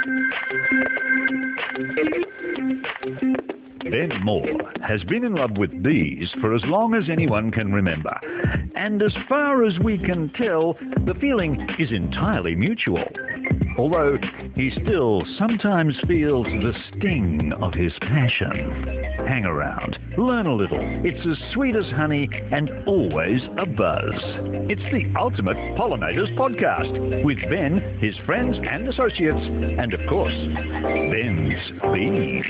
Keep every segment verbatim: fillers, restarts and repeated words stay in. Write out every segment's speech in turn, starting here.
Ben Moore has been in love with bees for as long as anyone can remember. And as far as we can tell, the feeling is entirely mutual. Although he still sometimes feels the sting of his passion. Hang around, learn a little. It's as sweet as honey and always a buzz. It's the Ultimate Pollinators Podcast with Ben, his friends and associates, and of course, Ben's bees.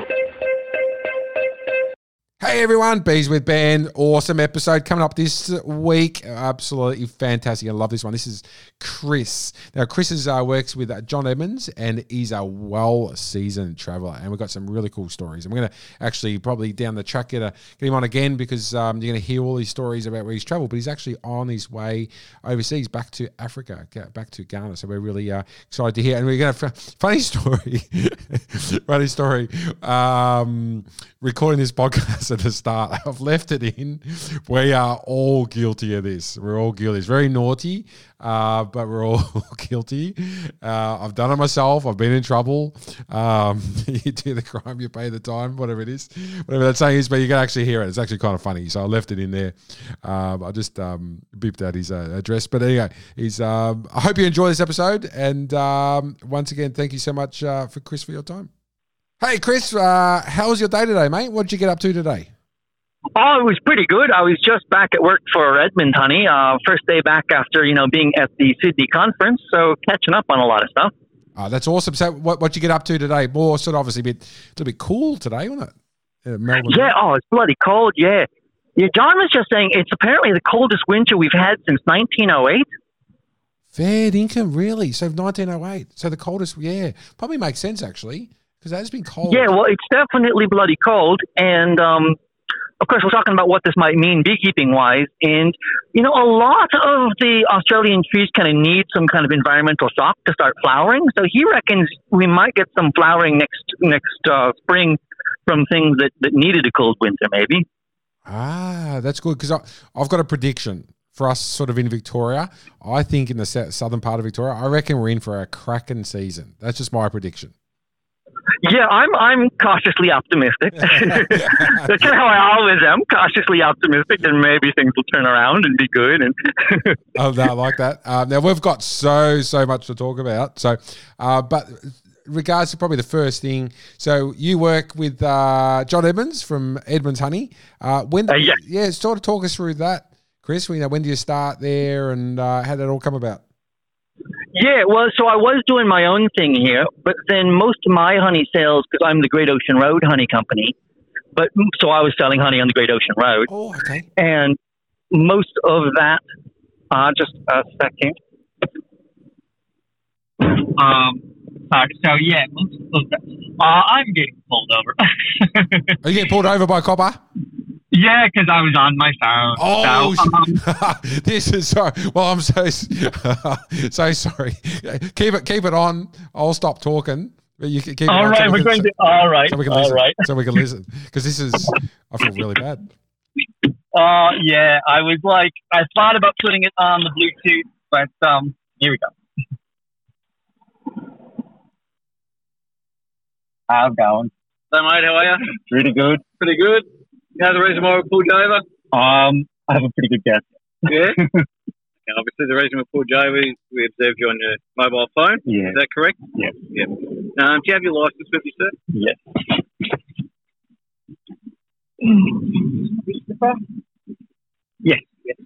Hey everyone, Bees with Ben. Awesome episode coming up this week. Absolutely fantastic. I love this one. This is Chris. Now, Chris is, uh, works with uh, John Edmonds and he's a well-seasoned traveller. And we've got some really cool stories. And we're going to actually probably down the track get, a, get him on again because um, you're going to hear all these stories about where he's travelled. But he's actually on his way overseas back to Africa, back to Ghana. So we're really uh, excited to hear. And we're going to, funny story, funny story, um, recording this podcast at the start. I've left it in. We are all guilty of this. We're all guilty. It's very naughty, uh, but we're all guilty. Uh, I've done it myself. I've been in trouble. Um, you do the crime, you pay the time, whatever it is. Whatever that saying is, but you can actually hear it. It's actually kind of funny. So I left it in there. Um, I just um, beeped out his uh, address. But anyway, he's, um, I hope you enjoy this episode. And um, once again, thank you so much uh, for Chris for your time. Hey, Chris, uh, how was your day today, mate? What did you get up to today? Oh, it was pretty good. I was just back at work for Edmund, honey. Uh, first day back after, you know, being at the Sydney conference, so catching up on a lot of stuff. Oh, that's awesome. So what what you get up to today? More sort of obviously a bit, a little bit cool today, wasn't it? Uh, Melbourne. Yeah, oh, it's bloody cold, yeah. Yeah, John was just saying it's apparently the coldest winter we've had since nineteen oh eight. Fair income, really? So nineteen oh eight. So the coldest, yeah. Probably makes sense, actually, because it has been cold. Yeah, well, it's definitely bloody cold, and... um. Of course, we're talking about what this might mean beekeeping-wise, and, you know, a lot of the Australian trees kind of need some kind of environmental shock to start flowering, so he reckons we might get some flowering next next uh, spring from things that, that needed a cold winter, maybe. Ah, that's good, because I've got a prediction for us sort of in Victoria. I think in the southern part of Victoria, I reckon we're in for a cracking season. That's just my prediction. Yeah, I'm I'm cautiously optimistic. That's kind of how I always am, cautiously optimistic, and maybe things will turn around and be good. And oh, no, I like that. Um, now, we've got so, so much to talk about. So, uh, but regards to probably the first thing, so you work with uh, John Edmonds from Edmonds Honey. Uh, when? Uh, yeah. yeah, sort of talk us through that, Chris. You know, when do you start there and uh, how did it all come about? Yeah, well, so I was doing my own thing here, but then most of my honey sales, because I'm the Great Ocean Road Honey Company, but so I was selling honey on the Great Ocean Road. Oh, okay. And most of that, uh, just a second. Um, sorry, so yeah, most of that, uh, I'm getting pulled over. Are you getting pulled over by a copper? Yeah, because I was on my phone. Oh, so, um, this is sorry. Well, I'm so so sorry. Keep it, keep it on. I'll stop talking. You keep it all on right, so we we're can, going to. All right, so we can all listen, right. So we can listen because this is. I feel really bad. Oh uh, yeah, I was like, I thought about putting it on the Bluetooth, but um, here we go. How's it going? So, mate, how are you? Pretty good. Pretty good. How's the reason why we pulled you over? Um, I have a pretty good guess. Yeah? Okay, obviously, the reason we pulled you over is we observed you on your mobile phone. Yeah. Is that correct? Yeah. Yeah. Um, do you have your licence with you, sir? Yes. Christopher? Yes. Yes.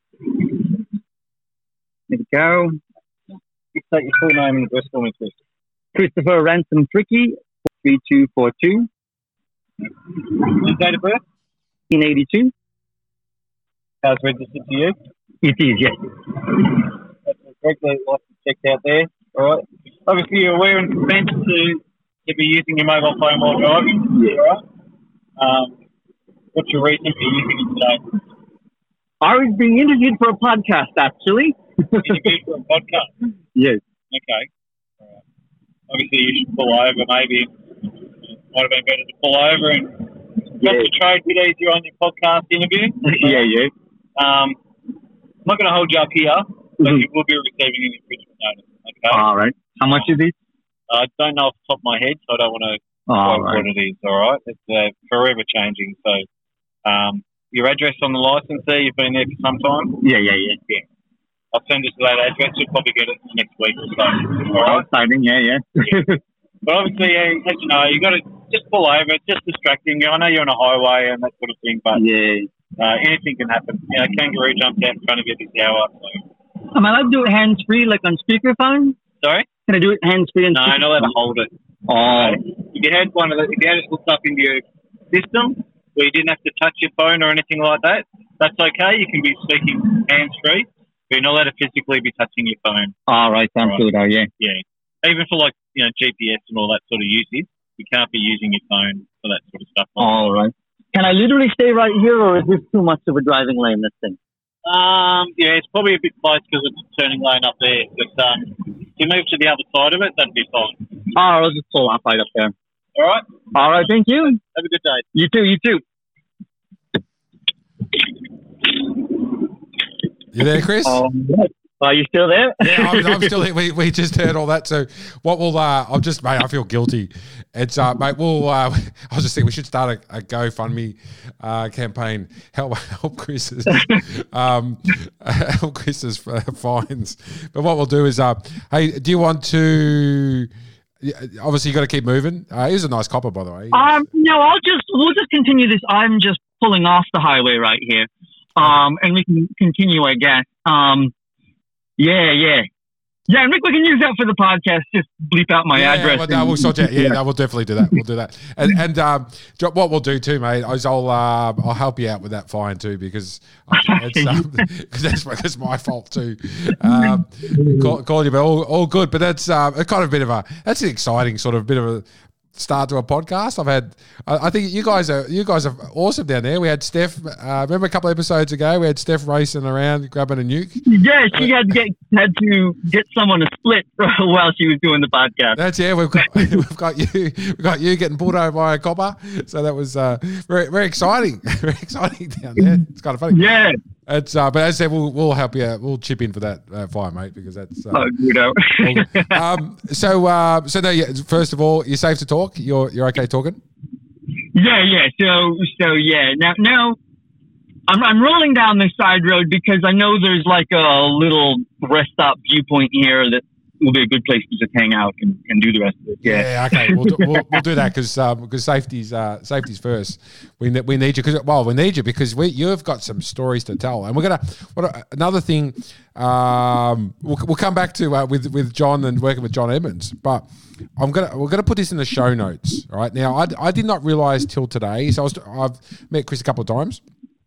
There we go. State your full name and address for me, please. Christopher Ransom Tricky, three two four two. Your date of birth? nineteen eighty-two. How's registered to you? It is, yes. That's correctly license checked out there. All right. Obviously, you're aware and consent to, to be using your mobile phone while driving. Yeah. All right. Um, what's your reason for using it today? I was being interviewed for a podcast, actually. Interviewed for a podcast? Yes. Okay. All right. Obviously, you should pull over, maybe. Might have been better to pull over and concentrate with these you're on your podcast interview. Yeah, yeah. Um, I'm not going to hold you up here, but mm-hmm. you will be receiving an infringement notice. Okay. All right. How much is it? I don't know off the top of my head, so I don't want to Oh, quote right. what it is, all right? It's uh, forever changing. So um, your address on the licence there, you've been there for some time? Yeah, yeah, yeah, yeah. I'll send it to that address. You'll probably get it next week or so, all right? Exciting, yeah, yeah. But obviously, yeah, as you know, you got to just pull over. It's just distracting. I know you're on a highway and that sort of thing, but yeah. uh, anything can happen. You know, kangaroo jumps out in front of you this hour. So. Am I allowed to do it hands-free, like on speakerphone? Sorry? Can I do it hands-free on No, I'm not allowed to hold it. Oh. If you had one of the, if you had it hooked up into your system where you didn't have to touch your phone or anything like that, that's okay. You can be speaking hands-free, but you're not allowed to physically be touching your phone. All right, sounds Right. good, oh, yeah. Yeah. Even for like, you know, G P S and all that sort of usage, you can't be using your phone for that sort of stuff. All right. Can I literally stay right here, or is this too much of a driving lane, this thing? Um, yeah, it's probably a bit close because it's a turning lane up there. But um, if you move to the other side of it, that'd be fine. Oh, I'll just pull up right up there. All right? All right, thank you. Have a good day. You too, you too. You there, Chris? Um, are you still there? Yeah, I'm, I'm still here. We, we just heard all that. So what we'll, uh, I'll just, mate, I feel guilty. It's, uh, mate, we'll, uh, I was just thinking we should start a, a GoFundMe uh, campaign. Help, help Chris's, um, help Chris's uh, fines. But what we'll do is, uh, hey, do you want to, obviously you got to keep moving. Uh, he was a nice copper, by the way. Um, no, I'll just, we'll just continue this. I'm just pulling off the highway right here. Um, and we can continue, I guess. Um, yeah, yeah. Yeah, and Rick, we can use that for the podcast. Just bleep out my yeah, address. Well, no, we'll sort you out. Yeah, no, we'll definitely do that. We'll do that. And, and um, jo- what we'll do too, mate, is I'll uh, I'll help you out with that fine too, because it's, um, cause that's, that's my fault too. Um, call, call you, but all, all good. But that's uh, a kind of a bit of a that's an exciting sort of bit of a start to a podcast. I've had, I, I think you guys are you guys are awesome down there. We had Steph. Uh, remember a couple of episodes ago, we had Steph racing around grabbing a nuke. Yeah, she had to get had to get someone to split while she was doing the podcast. That's yeah. We've got we've got you we've got you getting pulled over by a copper. So that was uh, very very exciting. Very exciting down there. It's kind of funny. Yeah. It's uh, but as I said, we'll we'll help you. We'll chip in for that uh, fire, mate, because that's. Uh, Oh, you know. um. So uh. So no. Yeah. First of all, you're safe to talk. You're you're okay talking. Yeah, yeah. So, so yeah. Now, now, I'm I'm rolling down this side road because I know there's like a little rest stop viewpoint here that will be a good place to just hang out and, and do the rest of it. Yeah. Yeah. Okay. We'll do, we'll, we'll do that because um, because safety's uh, safety's first. We ne- we need you because well we need you because we you've got some stories to tell, and we're gonna what another thing. Um, we'll, we'll come back to uh, with with John and working with John Edmonds, but I'm gonna we're gonna put this in the show notes. All right. Now I, I did not realize till today. So I was I've met Chris a couple of times.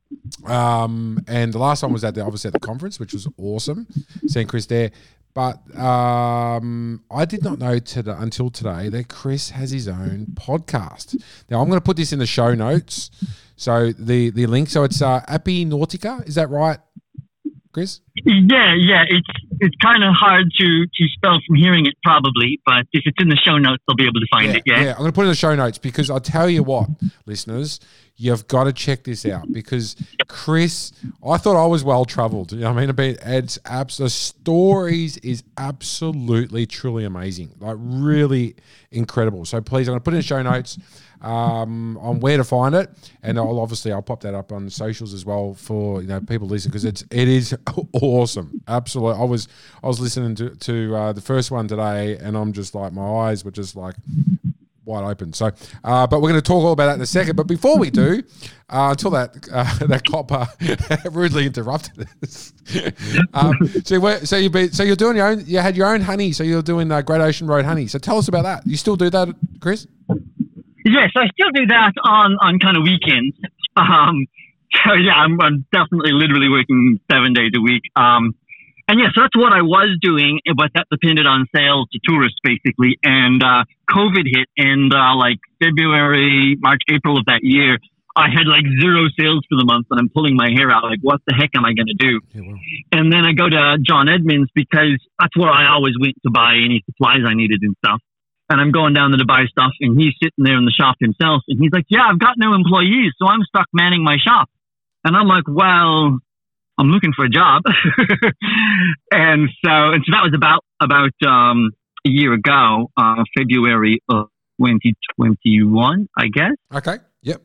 Um, and the last one was at the obviously at the conference, which was awesome, seeing Chris there. But um, I did not know today, until today that Chris has his own podcast. Now I'm going to put this in the show notes. So the the link. So it's uh, Appy Nautica. Is that right, Chris? Yeah, yeah. It's it's kind of hard to, to spell from hearing it, probably. But if it's in the show notes, they'll be able to find Yeah, it. Yeah. yeah. I'm going to put it in the show notes because I'll tell you what, listeners, you've got to check this out because Chris, I thought I was well traveled. You know what I mean? It's abs- the stories is absolutely, truly amazing. Like really incredible. So please, I'm going to put it in the show notes um, on where to find it, and I'll obviously I'll pop that up on socials as well for you know people listen because it's it is awesome. Absolutely, I was I was listening to to uh, the first one today, and I'm just like my eyes were just like wide open. So, uh, but we're going to talk all about that in a second. But before we do, uh, until that uh, that copper rudely interrupted us. um, so, we're, so you be so you're doing your own. You had your own honey. So you're doing uh, Great Ocean Road honey. So tell us about that. You still do that, Chris? Yes, I still do that on, on kind of weekends. Um, so yeah, I'm, I'm definitely literally working seven days a week. Um, and yeah, so that's what I was doing, but that depended on sales to tourists basically. And uh, COVID hit, and uh, like February, March, April of that year, I had like zero sales for the month, and I'm pulling my hair out. Like, what the heck am I going to do? Yeah, well. And then I go to John Edmonds because that's where I always went to buy any supplies I needed and stuff. And I'm going down there to buy stuff, and he's sitting there in the shop himself, and he's like, yeah, I've got no employees, so I'm stuck manning my shop. And I'm like, well, I'm looking for a job. and so and so that was about, about um, a year ago, uh, February of twenty twenty-one, I guess. Okay. Yep.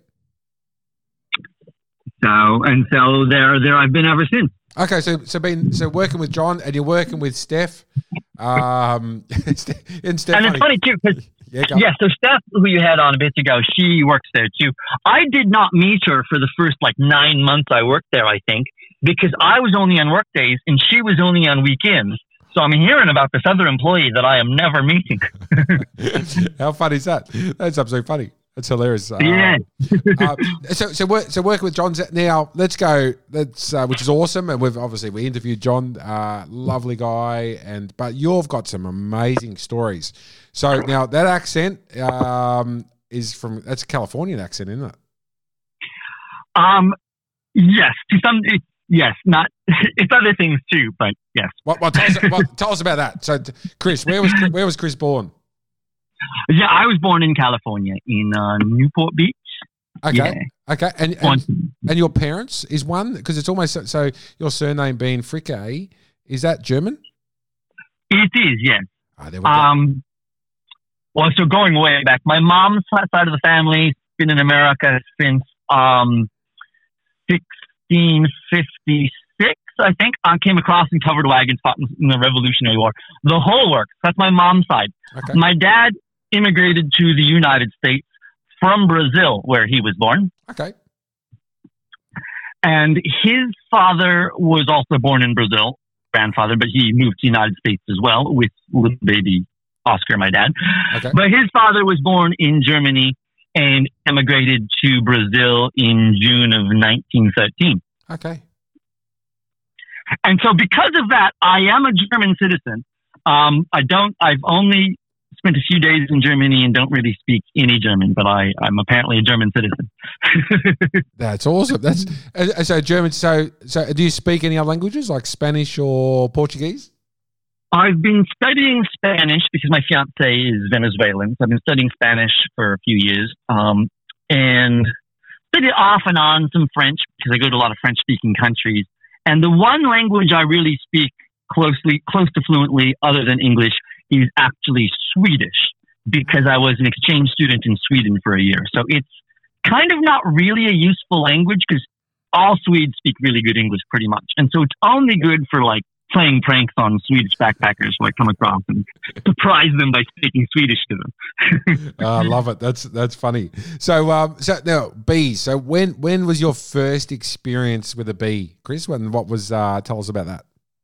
So and so there, there I've been ever since. Okay, so so been so working with John, and you're working with Steph, um, and Steph. And it's funny too, because yeah, yeah, so Steph, who you had on a bit ago, she works there too. I did not meet her for the first like nine months I worked there, I think, because I was only on work days and she was only on weekends. So I'm hearing about this other employee that I am never meeting. How funny is that? That's absolutely funny. That's hilarious. Yeah. Uh, uh, so, so, work, so working with John's now. Let's go. That's uh, which is awesome, and we've obviously we interviewed John, uh, lovely guy, and but you've got some amazing stories. So now that accent um, is from that's a Californian accent, isn't it? Um, yes, to some, it, yes, not it's other things too, but yes. What? Well, tell us, well, tell us about that. So, Chris, where was where was Chris born? Yeah, I was born in California, in uh, Newport Beach. Okay, yeah. okay, and and, and your parents is one because it's almost so, so. Your surname being Fricke, is that German? It is, yes. Ah, there we go. Um, well, so going way back, my mom's side of the family been in America since um, sixteen fifty-six. I think I came across and covered wagons fought in the Revolutionary War. The whole works. That's my mom's side. Okay. My dad immigrated to the United States from Brazil, where he was born. Okay. And his father was also born in Brazil, grandfather, but he moved to the United States as well with little baby Oscar, my dad. Okay. But his father was born in Germany and emigrated to Brazil in June of nineteen thirteen. Okay. And so because of that, I am a German citizen. Um, I don't, I've only spent a few days in Germany and don't really speak any German, but I, I'm apparently a German citizen. That's awesome. That's uh, so German. So, so do you speak any other languages like Spanish or Portuguese? I've been studying Spanish because my fiance is Venezuelan. So I've been studying Spanish for a few years, um, and studied off and on some French because I go to a lot of French-speaking countries. And the one language I really speak closely, close to fluently, other than English, is actually Swedish because I was an exchange student in Sweden for a year. So it's kind of not really a useful language because all Swedes speak really good English pretty much. And so it's only good for like playing pranks on Swedish backpackers who I come across and surprise them by speaking Swedish to them. I uh, love it. That's that's funny. So um, so now bees. So when when was your first experience with a bee, Chris? When what was? Uh, tell us about that.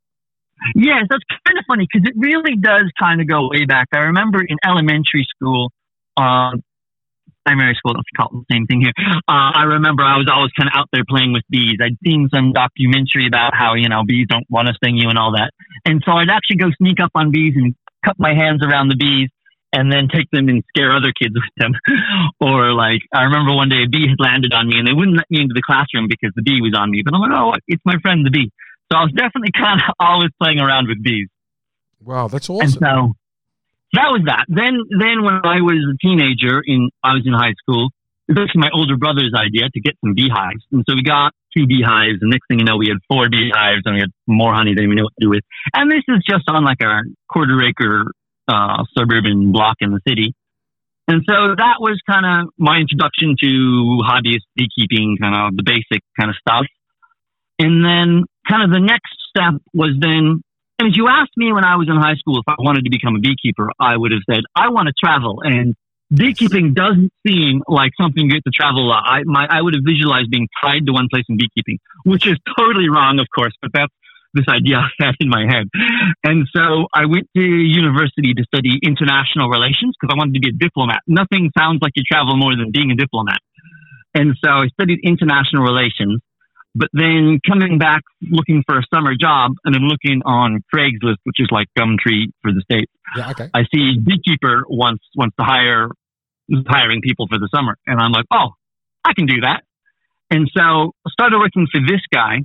Yes, that's kind of funny because it really does kind of go way back. I remember in elementary school, um, primary school, let's call it the same thing here. Uh, I remember I was always kind of out there playing with bees. I'd seen some documentary about how, you know, bees don't want to sting you and all that. And so I'd actually go sneak up on bees and cup my hands around the bees and then take them and scare other kids with them. Or like, I remember one day a bee had landed on me and they wouldn't let me into the classroom because the bee was on me. But I'm like, oh, it's my friend, the bee. So I was definitely kind of always playing around with bees. Wow, that's awesome. And so that was that. Then, then when I was a teenager, in I was in high school, it was actually my older brother's idea to get some beehives. And so we got two beehives. And next thing you know, we had four beehives and we had more honey than we knew what to do with. And this is just on like a quarter acre uh, suburban block in the city. And so that was kind of my introduction to hobbyist beekeeping, kind of the basic kind of stuff. And then kind of the next step was then, and if you asked me when I was in high school if I wanted to become a beekeeper, I would have said, I want to travel. And beekeeping doesn't seem like something you get to travel a lot. I, my, I would have visualized being tied to one place in beekeeping, which is totally wrong, of course, but that's this idea I had in my head. And so I went to university to study international relations because I wanted to be a diplomat. Nothing sounds like you travel more than being a diplomat. And so I studied international relations. But then coming back looking for a summer job, and I'm looking on Craigslist, which is like Gumtree for the States. Yeah, okay. I see beekeeper wants wants to hire hiring people for the summer, and I'm like, oh, I can do that. And so I started working for this guy,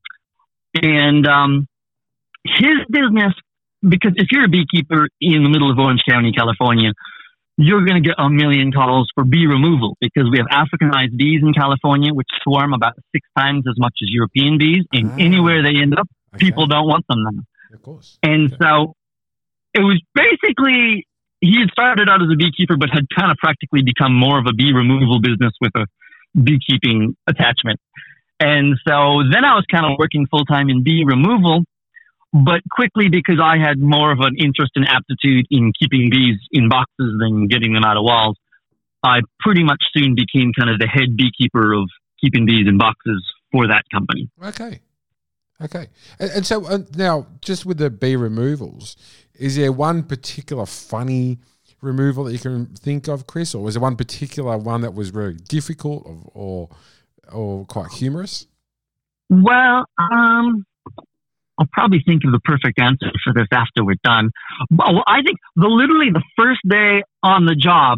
and um, his business. Because if you're a beekeeper in the middle of Orange County, California, you're going to get a million calls for bee removal because we have Africanized bees in California, which swarm about six times as much as European bees. And ah, anywhere they end up, okay. people don't want them now. Of course. And okay. so it was basically, he had started out as a beekeeper, but had kind of practically become more of a bee removal business with a beekeeping attachment. And so then I was kind of working full time in bee removal, but quickly, because I had more of an interest and aptitude in keeping bees in boxes than getting them out of walls, I pretty much soon became kind of the head beekeeper of keeping bees in boxes for that company. Okay. Okay. And, and so uh, now, just with the bee removals, is there one particular funny removal that you can think of, Chris, or was there one particular one that was very difficult or or, or quite humorous? Well, um, I'll probably think of the perfect answer for this after we're done. Well, I think the literally the first day on the job,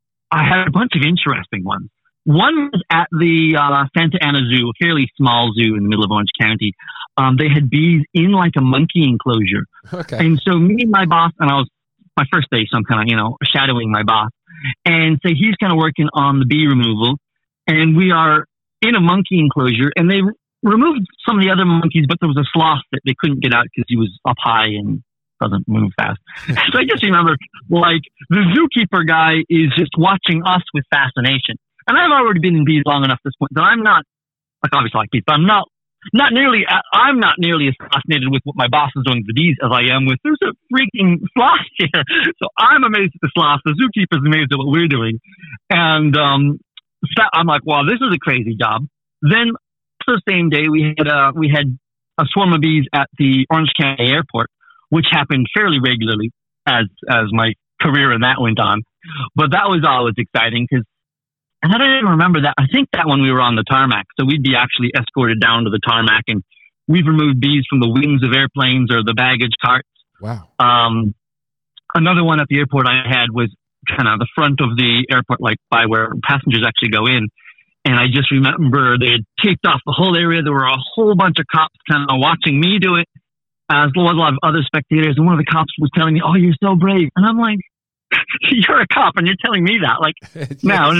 I had a bunch of interesting ones. One was at the uh, Santa Ana Zoo, a fairly small zoo in the middle of Orange County. Um, they had bees in like a monkey enclosure. Okay. And so me and my boss, and I was my first day, so I'm kind of, you know, shadowing my boss. And so he's kind of working on the bee removal. And we are in a monkey enclosure, and they removed some of the other monkeys, but there was a sloth that they couldn't get out because he was up high and doesn't move fast. So I just remember, like, the zookeeper guy is just watching us with fascination. And I've already been in bees long enough at this point that I'm not, like, obviously I like bees, but I'm not, not nearly, I'm not nearly as fascinated with what my boss is doing with the bees as I am with, there's a freaking sloth here. So I'm amazed at the sloth. The zookeeper's amazed at what we're doing. And um, so I'm like, wow, this is a crazy job. Then the same day we had, uh, we had a swarm of bees at the Orange County Airport, which happened fairly regularly as, as my career in that went on. But that was always exciting because, and I don't even remember that. I think that when we were on the tarmac, so we'd be actually escorted down to the tarmac, and we've removed bees from the wings of airplanes or the baggage carts. Wow. Um, another one at the airport I had was kind of the front of the airport, like by where passengers actually go in. And I just remember they had taped off the whole area. There were a whole bunch of cops kind of watching me do it, as well as a lot of other spectators. And one of the cops was telling me, "Oh, you're so brave." And I'm like, you're a cop and you're telling me that, like, Yes. now.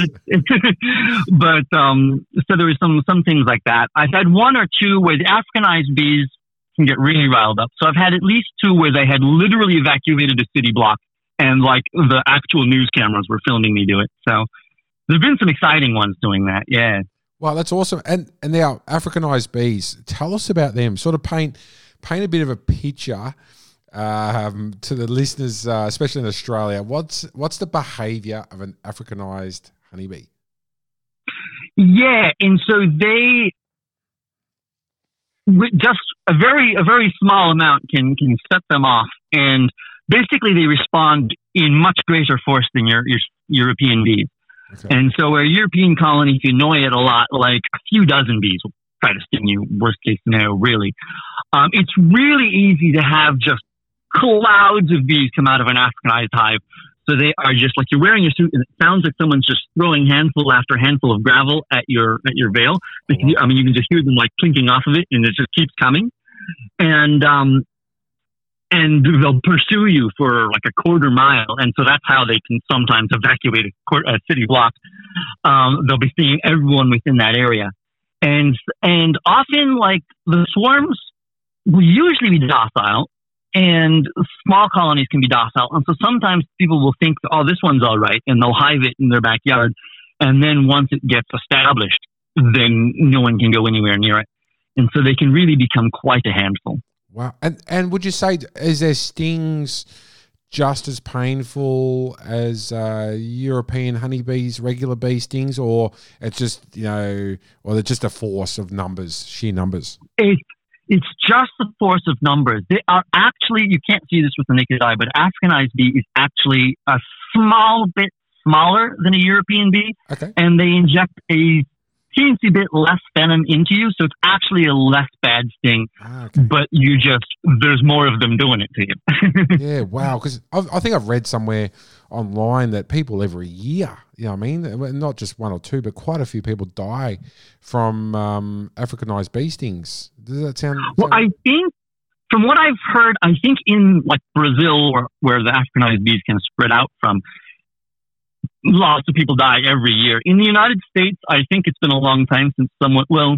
But um, so there was some some things like that. I've had one or two where the Africanized bees can get really riled up. So I've had at least two where they had literally evacuated a city block, and like the actual news cameras were filming me do it. So there've been some exciting ones doing that. Yeah. Wow, that's awesome. And and now Africanized bees, tell us about them. Sort of paint paint a bit of a picture um, to the listeners, uh, especially in Australia. What's what's the behaviour of an Africanized honeybee? Yeah, and so they just a very a very small amount can can set them off, and basically they respond in much greater force than your your European bees. Okay. And so a European colony, if you annoy it a lot, like a few dozen bees will try to sting you, worst case scenario, really. Um, it's really easy to have just clouds of bees come out of an Africanized hive. So they are just like, you're wearing your suit and it sounds like someone's just throwing handful after handful of gravel at your at your veil. Because, oh, wow. I mean, you can just hear them like clinking off of it, and it just keeps coming. And um, and they'll pursue you for like a quarter mile. And so that's how they can sometimes evacuate a, court, a city block. Um, they'll be seeing everyone within that area. And, and often like the swarms will usually be docile, and small colonies can be docile. And so sometimes people will think, oh, this one's all right, and they'll hive it in their backyard. And then once it gets established, then no one can go anywhere near it. And so they can really become quite a handful. Wow. And and would you say, is their stings just as painful as uh, European honeybees, regular bee stings, or it's just, you know, or they're just a force of numbers, sheer numbers? It, it's just the force of numbers. They are actually, you can't see this with the naked eye, but Africanized bee is actually a small bit smaller than a European bee. Okay. And they inject a teensy bit less venom into you, so it's actually a less bad sting. Ah, okay. But you just, there's more of them doing it to you. Yeah, wow. Because I think I've read somewhere online that people every year, you know what I mean, not just one or two, but quite a few people die from um, Africanized bee stings. Does that sound? Well, I think, from what I've heard, I think in like Brazil, or where the Africanized bees can spread out from, lots of people die every year. In the United States, I think it's been a long time since someone, well,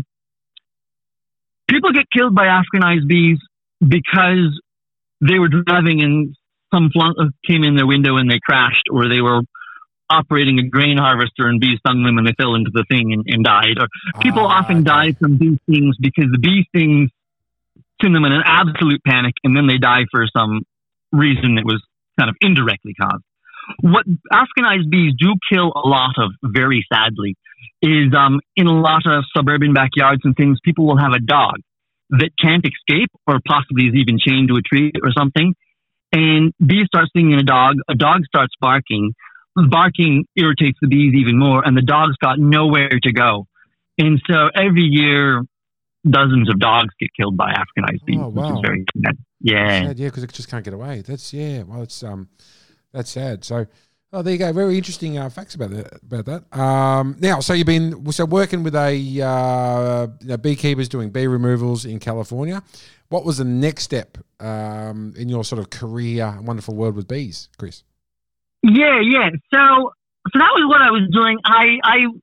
people get killed by Africanized bees because they were driving in some flunk came in their window and they crashed, or they were operating a grain harvester and bees stung them and they fell into the thing and, and died. Or people Ah, often okay. die from bee stings because the bee stings send them in an absolute panic, and then they die for some reason that was kind of indirectly caused. What Africanized bees do kill a lot of, very sadly, is um, in a lot of suburban backyards and things, people will have a dog that can't escape, or possibly is even chained to a tree or something. And bees start stinging a dog. A dog starts barking. Barking irritates the bees even more, and the dog's got nowhere to go. And so every year, dozens of dogs get killed by Africanized bees, Oh, which wow. is very sad. Yeah. Sad, yeah, because it just can't get away. That's yeah. Well, it's um, that's sad. So, oh, there you go. Very interesting uh, facts about that. About that. Um, now, so you've been so working with a uh, you know, beekeepers doing bee removals in California. What was the next step um, in your sort of career, wonderful world with bees, Chris? Yeah, yeah. So, so that was what I was doing. I,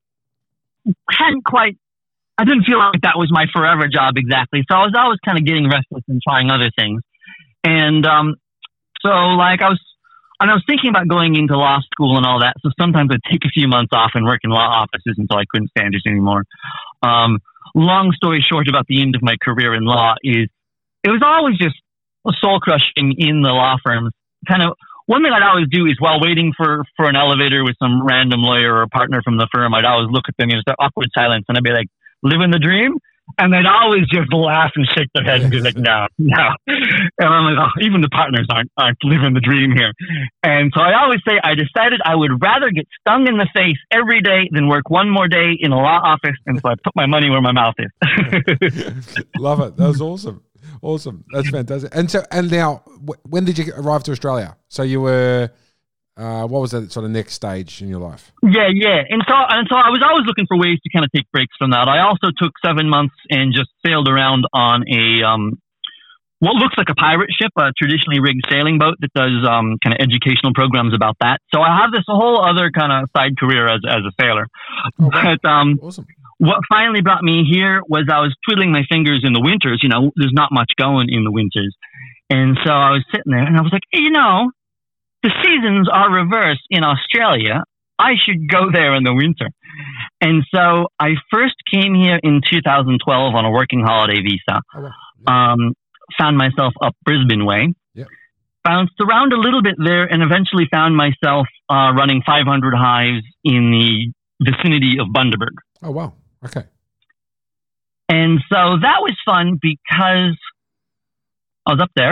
I hadn't quite, I didn't feel like that was my forever job exactly. So I was always kind of getting restless and trying other things. And um, so, like, I was, and I was thinking about going into law school and all that. So sometimes I'd take a few months off and work in law offices until I couldn't stand it anymore. Um, long story short about the end of my career in law is it was always just soul crushing in the law firms. Kind of one thing I'd always do is while waiting for, for an elevator with some random lawyer or partner from the firm, I'd always look at them and start awkward silence, and I'd be like, living the dream? And they'd always just laugh and shake their head and be like, no, no. And I'm like, oh, even the partners aren't, aren't living the dream here. And so I always say I decided I would rather get stung in the face every day than work one more day in a law office. And so I put my money where my mouth is. Love it. That was awesome. Awesome. That's fantastic. And so, and now, wh- when did you arrive to Australia? So you were, uh, what was that sort of next stage in your life? Yeah, yeah. And so, and so I was always looking for ways to kind of take breaks from that. I also took seven months and just sailed around on a, um, what looks like a pirate ship, a traditionally rigged sailing boat that does um, kind of educational programs about that. So I have this whole other kind of side career as, as a sailor. Oh, wow. But um, Awesome. what finally brought me here was I was twiddling my fingers in the winters. You know, there's not much going in the winters. And so I was sitting there and I was like, hey, you know, the seasons are reversed in Australia. I should go there in the winter. And so I first came here in two thousand twelve on a working holiday visa. Oh, wow. Yeah. Um, found myself up Brisbane way. Yep. Bounced around a little bit there and eventually found myself uh, running five hundred hives in the vicinity of Bundaberg. Oh, wow. Okay. And so that was fun because I was up there.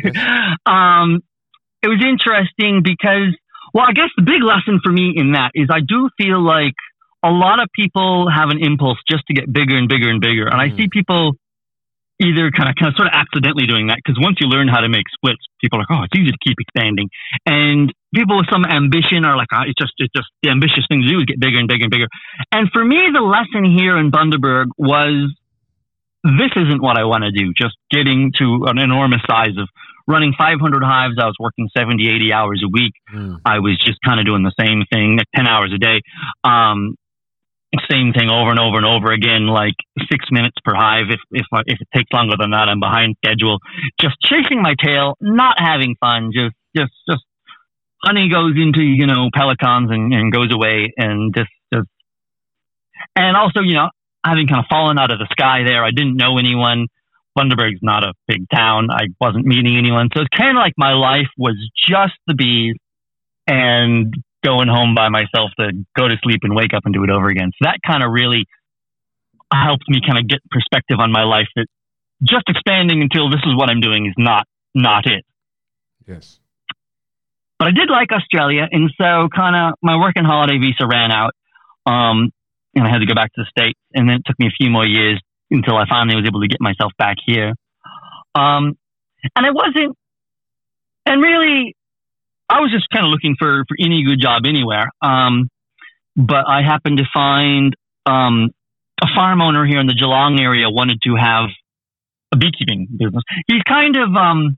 um, it was interesting because, well, I guess the big lesson for me in that is I do feel like a lot of people have an impulse just to get bigger and bigger and bigger. And Mm. I see people either kind of, kind of sort of accidentally doing that, because once you learn how to make splits, people are like, oh, it's easy to keep expanding. And people with some ambition are like, oh, it's just, it's just the ambitious thing to do is get bigger and bigger and bigger. And for me, the lesson here in Bundaberg was, this isn't what I want to do. Just getting to an enormous size of running five hundred hives. I was working seventy, eighty hours a week. Mm. I was just kind of doing the same thing, like ten hours a day. Um, same thing over and over and over again, like six minutes per hive. If, if, if it takes longer than that, I'm behind schedule. Just chasing my tail, not having fun. Just, just, just honey goes into, you know, pelicans and, and goes away, and just, just, and also, you know, having kind of fallen out of the sky there. I didn't know anyone. Bundaberg's not a big town. I wasn't meeting anyone. So it's kind of like my life was just the bees and going home by myself to go to sleep and wake up and do it over again. So that kind of really helped me kind of get perspective on my life, that just expanding until this is what I'm doing is not, not it. Yes. But I did like Australia. And so kind of my working holiday visa ran out. Um, and I had to go back to the States. And then it took me a few more years until I finally was able to get myself back here. Um, and I wasn't, and really, I was just kind of looking for, for any good job anywhere. Um, but I happened to find um, a farm owner here in the Geelong area wanted to have a beekeeping business. He's kind of, um,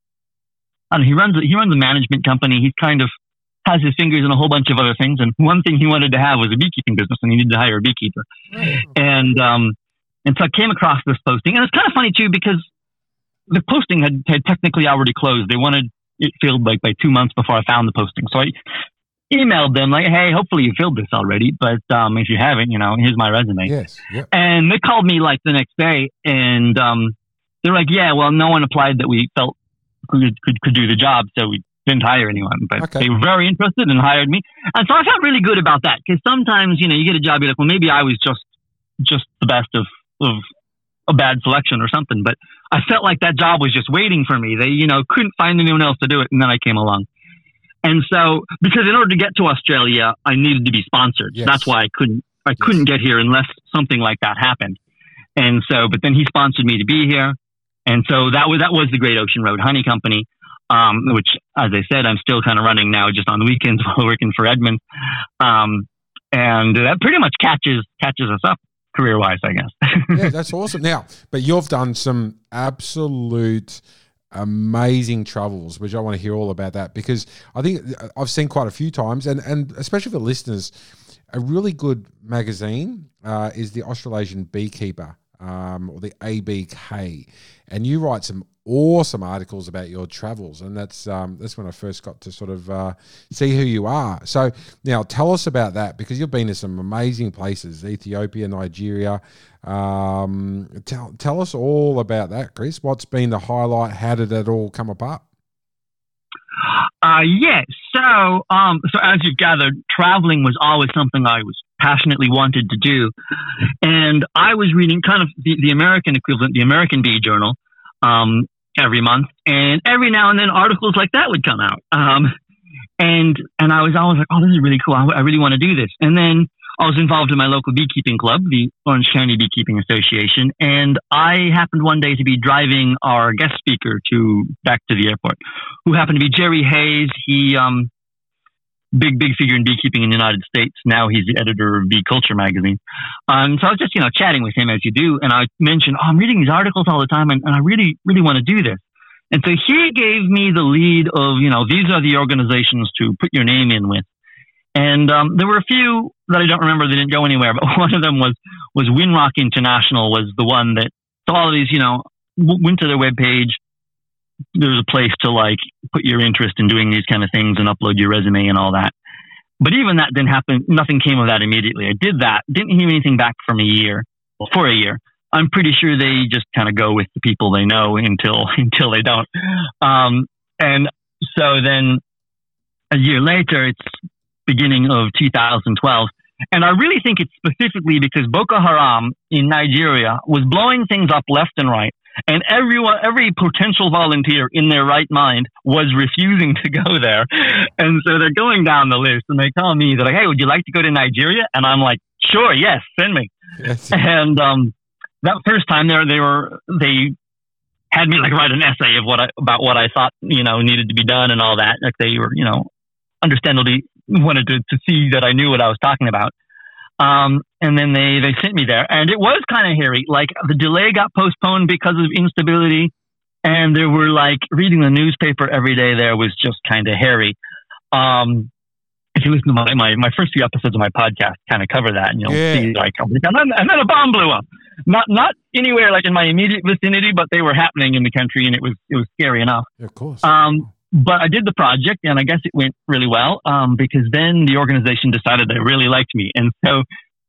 I don't know, he runs, he runs a management company. He's kind of has his fingers in a whole bunch of other things. And one thing he wanted to have was a beekeeping business, and he needed to hire a beekeeper. Oh. And, um, and so I came across this posting, and it's kind of funny too, because the posting had, had technically already closed. They wanted it filled like by two months before I found the posting. So I emailed them like, hey, hopefully you filled this already, but um, if you haven't, you know, here's my resume. Yes. Yep. And they called me like the next day, and um, they're like, yeah, well, no one applied that we felt could could, could do the job, so we didn't hire anyone. But Okay. they were very interested and hired me, and so I felt really good about that, because sometimes, you know, you get a job, you're like, well, maybe I was just just the best of of a bad selection or something, but I felt like that job was just waiting for me. They, you know, couldn't find anyone else to do it, and then I came along. And so, because in order to get to Australia, I needed to be sponsored. Yes. That's why I couldn't, I Yes. couldn't get here unless something like that happened. And so, but then he sponsored me to be here. And so that was, that was the Great Ocean Road Honey Company, um, which, as I said, I'm still kind of running now just on weekends while working for Edmund. Um, and that pretty much catches, catches us up career-wise, I guess. Yeah, that's awesome. Now, but you've done some absolute amazing travels, which I want to hear all about that, because I think I've seen quite a few times, and, and especially for listeners, a really good magazine uh, is the Australasian Beekeeper, um, or the A B K, and you write some awesome articles about your travels, and that's um, that's when I first got to sort of uh, see who you are. So now tell us about that, because you've been to some amazing places, Ethiopia, Nigeria. Um, tell tell us all about that, Chris. What's been the highlight? How did it all come apart? Uh, yeah. So, um, so as you've gathered, traveling was always something I was passionately wanted to do, and I was reading kind of the, the American equivalent, the American Bee Journal, um, every month, and every now and then articles like that would come out. Um, and and I was always like, oh, this is really cool. I, I really want to do this. And then I was involved in my local beekeeping club, the Orange County Beekeeping Association, and I happened one day to be driving our guest speaker to back to the airport, who happened to be Jerry Hayes. He um, big big figure in beekeeping in the United States. Now he's the editor of Bee Culture magazine. Um, so I was just you know chatting with him as you do, and I mentioned, oh, I'm reading these articles all the time, and, and I really really want to do this. And so he gave me the lead of you know these are the organizations to put your name in with. And um, there were a few that I don't remember that didn't go anywhere, but one of them was was Winrock International was the one that, so all of these, you know, w- went to their webpage. There was a place to like put your interest in doing these kind of things and upload your resume and all that. But even that didn't happen. Nothing came of that immediately. I did that. Didn't hear anything back from a year, well, for a year. I'm pretty sure they just kind of go with the people they know until until they don't. Um, and so then a year later, it's beginning of two thousand twelve. And I really think it's specifically because Boko Haram in Nigeria was blowing things up left and right. And everyone, every potential volunteer in their right mind was refusing to go there. And so they're going down the list and they tell me, they're like, hey, would you like to go to Nigeria? And I'm like, sure, yes, send me. Yes. And um, that first time there, they were, they had me like write an essay of what I, about what I thought, you know, needed to be done and all that. Like they were, you know, understandably wanted to, to see that I knew what I was talking about. Um, and then they, they sent me there, and it was kind of hairy. Like the delay got postponed because of instability. And there were like reading the newspaper every day there was just kind of hairy. Um, if you listen to my, my, my first few episodes of my podcast kind of cover that, and you'll yeah. see like, and then, and then a bomb blew up. Not, not anywhere like in my immediate vicinity, but they were happening in the country, and it was, it was scary enough. Yeah, of course. Um, But I did the project, and I guess it went really well, um, because then the organization decided they really liked me. And so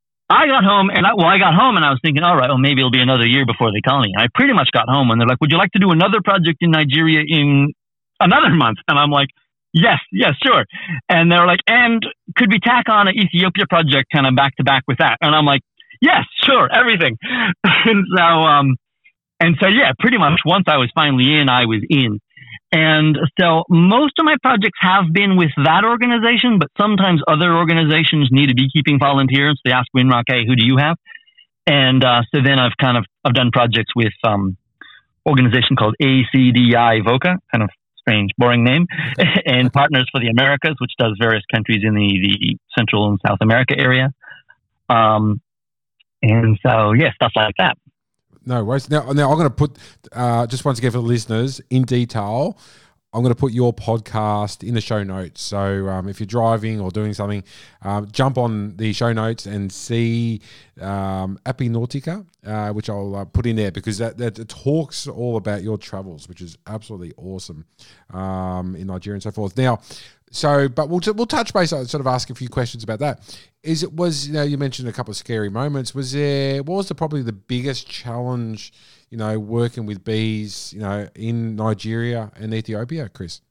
I got home, and I, well, I got home, and I was thinking, all right, well, maybe it'll be another year before they call me. And I pretty much got home, and they're like, would you like to do another project in Nigeria in another month? And I'm like, yes, yes, sure. And they're like, and could we tack on an Ethiopia project kind of back to back with that? And I'm like, yes, sure, everything. and so, um, and so, yeah, pretty much once I was finally in, I was in. And so most of my projects have been with that organization, but sometimes other organizations need a beekeeping volunteer. So they ask Winrock, hey, who do you have? And uh, so then I've kind of, I've done projects with um organization called A C D I VOCA, kind of strange, boring name, and Partners for the Americas, which does various countries in the, the Central and South America area. Um, and so, yeah, stuff like that. No worries. Now, now I'm going to put, uh, just once again for the listeners, in detail, I'm going to put your podcast in the show notes. So um, if you're driving or doing something, um, jump on the show notes and see um, Appy Nautica, uh, which I'll uh, put in there because that, that it talks all about your travels, which is absolutely awesome um, in Nigeria and so forth. Now, so but we'll we'll touch base. I'll sort of ask a few questions about that. Is it was you know you mentioned a couple of scary moments. Was there what was the probably the biggest challenge? You know, working with bees, you know, in Nigeria and Ethiopia, Chris?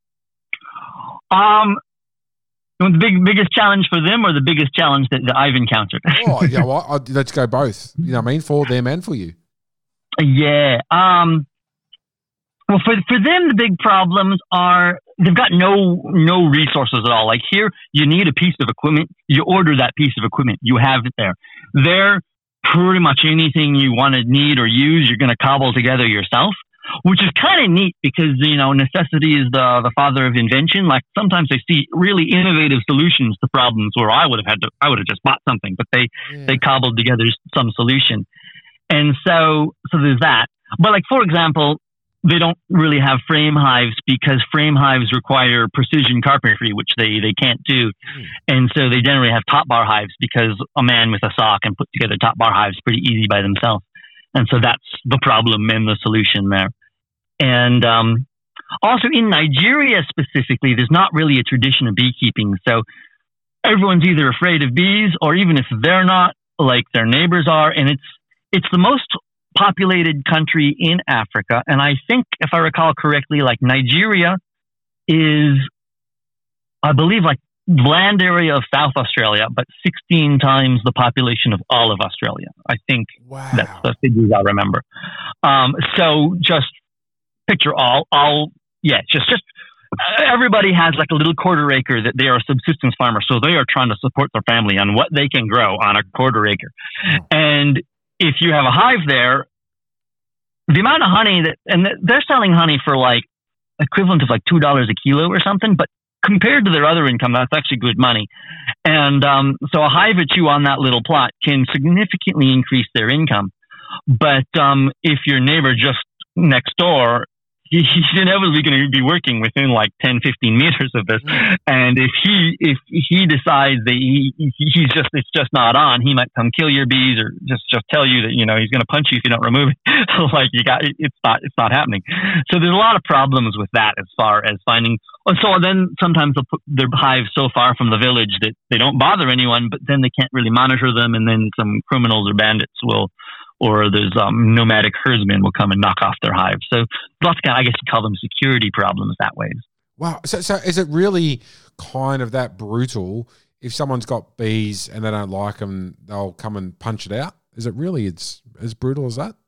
Um, the big biggest challenge for them, or the biggest challenge that, that I've encountered? Oh, yeah. Well, I, let's go both. You know what I mean? For them and for you. Yeah. Um. Well, for for them, the big problems are they've got no no resources at all. Like here, you need a piece of equipment. You order that piece of equipment. You have it there. There. Pretty much anything you want to need or use, you're going to cobble together yourself, which is kind of neat because, you know, necessity is the the father of invention. Like sometimes I see really innovative solutions to problems where I would have had to, I would have just bought something, but they, yeah. they cobbled together some solution. And so, so there's that. But like, for example, they don't really have frame hives because frame hives require precision carpentry, which they, they can't do. Mm. And so they generally have top bar hives because a man with a saw can put together top bar hives pretty easy by themselves. And so that's the problem and the solution there. And um, also in Nigeria specifically, there's not really a tradition of beekeeping. So everyone's either afraid of bees or even if they're not, like their neighbors are. And it's it's the most populated country in Africa. And I think, if I recall correctly, like Nigeria is, I believe, like land area of South Australia, but sixteen times the population of all of Australia. I think wow. that's the figures I remember. Um, so just picture all, all, yeah, just, just everybody has like a little quarter acre that they are a subsistence farmer. So they are trying to support their family on what they can grow on a quarter acre. Oh. And if you have a hive there, the amount of honey that, and they're selling honey for like equivalent of like two dollars a kilo or something, but compared to their other income, that's actually good money. And um, so a hive or two on that little plot can significantly increase their income. But um, if your neighbor just next door, he, he's inevitably going to be working within like ten, fifteen meters of this. And if he, if he decides that he, he's just, it's just not on, he might come kill your bees or just, just tell you that, you know, he's going to punch you if you don't remove it. Like you got, it's not, it's not happening. So there's a lot of problems with that as far as finding. And so then sometimes they'll put their hives so far from the village that they don't bother anyone, but then they can't really monitor them. And then some criminals or bandits will, or there's um, nomadic herdsmen will come and knock off their hives. So lots of, I guess you call them security problems that way. Wow. So, so is it really kind of that brutal? If someone's got bees and they don't like them, they'll come and punch it out. Is it really it's as brutal as that?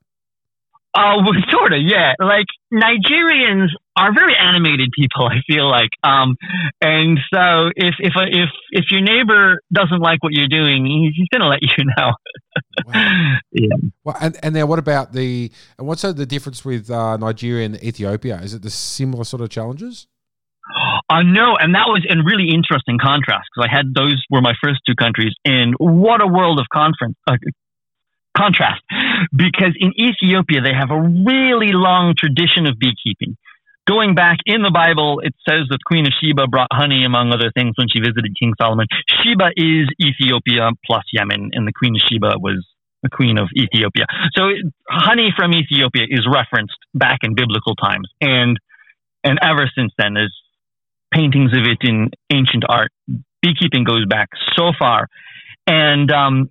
Oh, well, sort of, yeah. Like Nigerians are very animated people, I feel like. Um, and so if if if if your neighbor doesn't like what you're doing, he's going to let you know. Wow. Yeah. Well, and and now what about the and what's the difference with uh, Nigeria and Ethiopia? Is it the similar sort of challenges? Uh, no, and that was a really interesting contrast because I had those were my first two countries, and what a world of conference. Uh, contrast, because in Ethiopia they have a really long tradition of beekeeping. Going back in the Bible, it says that Queen of Sheba brought honey, among other things, when she visited King Solomon. Sheba is Ethiopia plus Yemen, and the Queen of Sheba was the Queen of Ethiopia. So it, honey from Ethiopia is referenced back in biblical times, and and ever since then, there's paintings of it in ancient art. Beekeeping goes back so far, and um,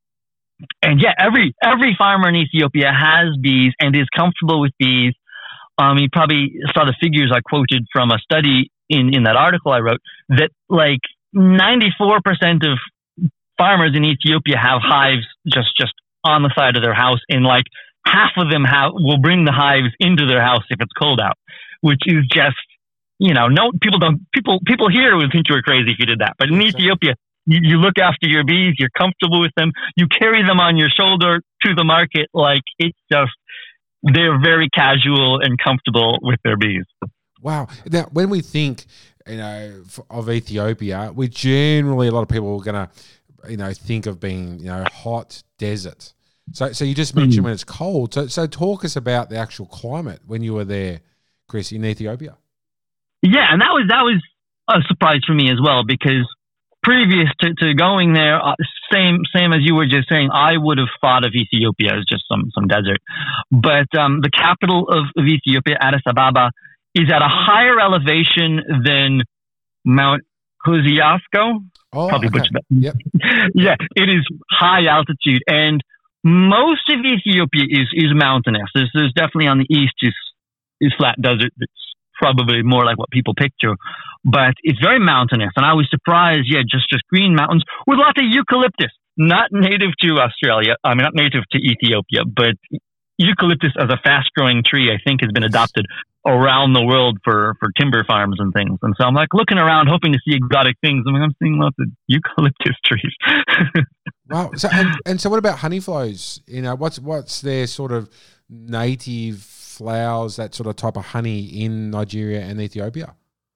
And yeah, every every farmer in Ethiopia has bees and is comfortable with bees. Um, you probably saw the figures I quoted from a study in, in that article I wrote that like ninety-four percent of farmers in Ethiopia have hives just, just on the side of their house, and like half of them have, will bring the hives into their house if it's cold out, which is just, you know, no people don't people people here would think you were crazy if you did that, but in Ethiopia. You look after your bees, you're comfortable with them, you carry them on your shoulder to the market. Like it's just, they're very casual and comfortable with their bees. Wow. Now, when we think, you know, of Ethiopia, we generally, a lot of people are going to, you know, think of being, you know, hot desert. So, so you just mentioned mm-hmm. when it's cold. So, so talk us about the actual climate when you were there, Chris, in Ethiopia. Yeah, and that was that was a surprise for me as well, because previous to, to going there, uh, same same as you were just saying, I would have thought of Ethiopia as just some some desert. But um, the capital of, of Ethiopia, Addis Ababa, is at a higher elevation than Mount Kosciuszko. Oh, Probably okay. butchered that. Yep. Yeah, it is high altitude, and most of Ethiopia is is mountainous. There's, there's definitely on the east is is flat desert. That's probably more like what people picture, but it's very mountainous. And I was surprised. Yeah, just just green mountains with lots of eucalyptus, not native to Australia. I mean, not native to Ethiopia, but eucalyptus as a fast growing tree, I think, has been adopted around the world for, for timber farms and things. And so I'm like looking around, hoping to see exotic things. I mean, I'm seeing lots of eucalyptus trees. Wow. So, and, and so what about honey flows? You know, what's, what's their sort of native flowers, that sort of type of honey in Nigeria and Ethiopia?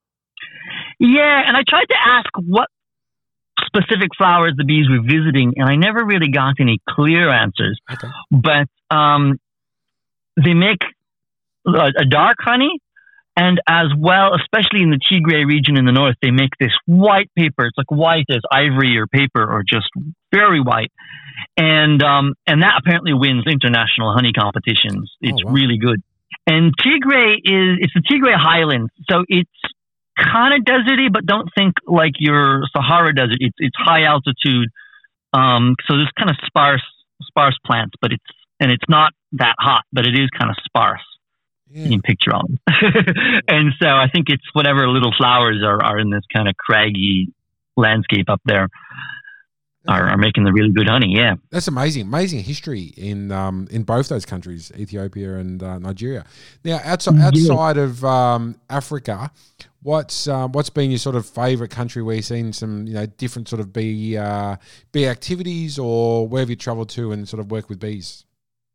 Yeah. And I tried to ask what specific flowers the bees were visiting, and I never really got any clear answers. Okay. But, um, they make a, a dark honey, and as well, especially in the Tigray region in the north, they make this white paper. It's like white as ivory or paper, or just very white. And um, and that apparently wins international honey competitions. It's oh, wow. really good. And Tigray is, it's the Tigray Highlands. So it's kind of deserty, but don't think like your Sahara desert. It's, it's high altitude. Um, so there's kind of sparse, sparse plants, but it's, and it's not that hot, but it is kind of sparse. Yeah. You can picture all of it. And so I think it's whatever little flowers are, are in this kind of craggy landscape up there are, are making the really good honey. Yeah. That's amazing. Amazing history in um, in both those countries, Ethiopia and uh, Nigeria. Now, outside, outside of um, Africa, what's um, what's been your sort of favourite country where you've seen some, you know, different sort of bee, uh, bee activities, or where have you travelled to and sort of work with bees?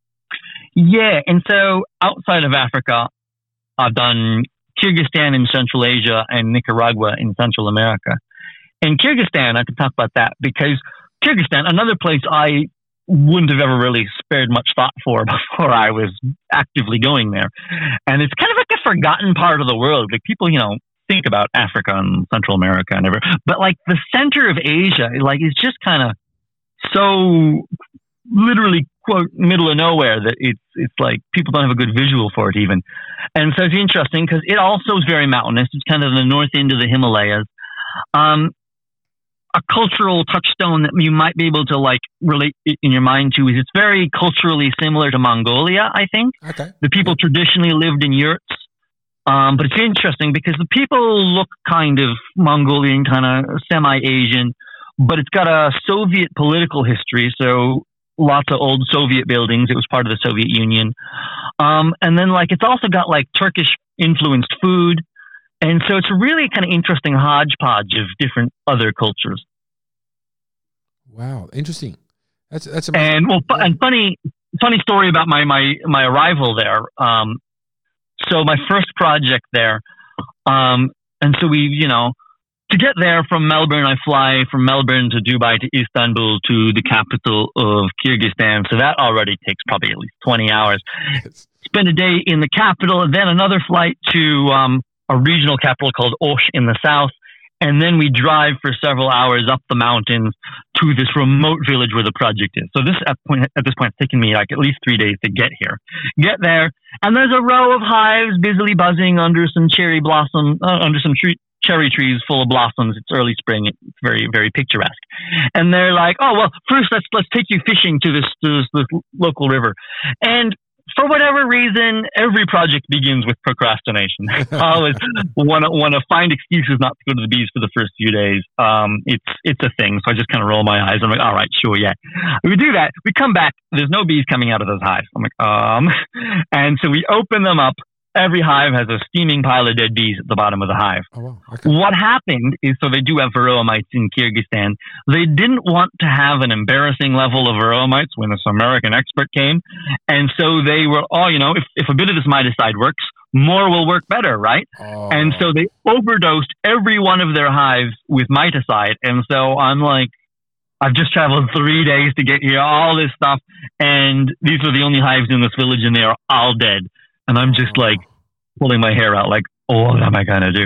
Yeah, and so outside of Africa, I've done Kyrgyzstan in Central Asia and Nicaragua in Central America. And Kyrgyzstan, I can talk about that because Kyrgyzstan, another place I wouldn't have ever really spared much thought for before I was actively going there. And it's kind of like a forgotten part of the world. Like people, you know, think about Africa and Central America and everything, but like the center of Asia, like it's just kind of so literally quote middle of nowhere that it's it's like people don't have a good visual for it even. And so it's interesting because it also is very mountainous. It's kind of the north end of the Himalayas. Um, a cultural touchstone that you might be able to like relate in your mind to is it's very culturally similar to Mongolia, I think. Okay. The people traditionally lived in yurts. Um, but it's interesting because the people look kind of Mongolian, kind of semi-Asian, but it's got a Soviet political history. So lots of old Soviet buildings. It was part of the Soviet Union. Um, and then like, it's also got like Turkish influenced food. And so it's a really kind of interesting hodgepodge of different other cultures. Wow. Interesting. That's, that's amazing. And well, fu- and funny, funny story about my, my, my arrival there. Um, so my first project there, um, and so we, you know, to get there from Melbourne, I fly from Melbourne to Dubai to Istanbul to the capital of Kyrgyzstan. So that already takes probably at least twenty hours. Yes. Spend a day in the capital, and then another flight to um, a regional capital called Osh in the south. And then we drive for several hours up the mountains to this remote village where the project is. So this at, point, at this point, it's taken me like at least three days to get here. Get there, and there's a row of hives busily buzzing under some cherry blossom, uh, under some tree, cherry trees full of blossoms. It's early spring. It's very, very picturesque. And they're like, "Oh well, first let's let's take you fishing to this to this, this local river." And for whatever reason, every project begins with procrastination. I always want to want to find excuses not to go to the bees for the first few days. Um, it's it's a thing, so I just kind of roll my eyes. I'm like, all right, sure, yeah. We do that. We come back. There's no bees coming out of those hives. I'm like, um, and so we open them up. Every hive has a steaming pile of dead bees at the bottom of the hive. Oh, wow. Okay. What happened is, so they do have varroa mites in Kyrgyzstan. They didn't want to have an embarrassing level of varroa mites when this American expert came. And so they were, oh, you know, if, if a bit of this miticide works, more will work better, right? Oh. And so they overdosed every one of their hives with miticide. And so I'm like, I've just traveled three days to get here, all this stuff. And these are the only hives in this village, and they are all dead. And I'm just like pulling my hair out, like, oh, what am I going to do?